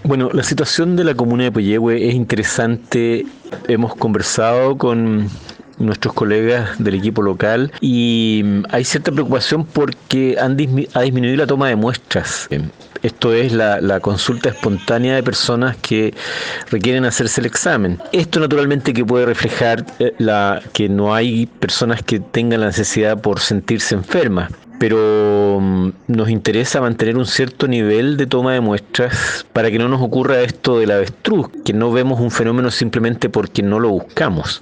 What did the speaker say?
Bueno, la situación de la comuna de Puyehue es interesante. Hemos conversado con nuestros colegas del equipo local y hay cierta preocupación porque ha disminuido la toma de muestras. Esto es la consulta espontánea de personas que requieren hacerse el examen. Esto naturalmente que puede reflejar que no hay personas que tengan la necesidad por sentirse enfermas, pero nos interesa mantener un cierto nivel de toma de muestras para que no nos ocurra esto del avestruz, que no vemos un fenómeno simplemente porque no lo buscamos.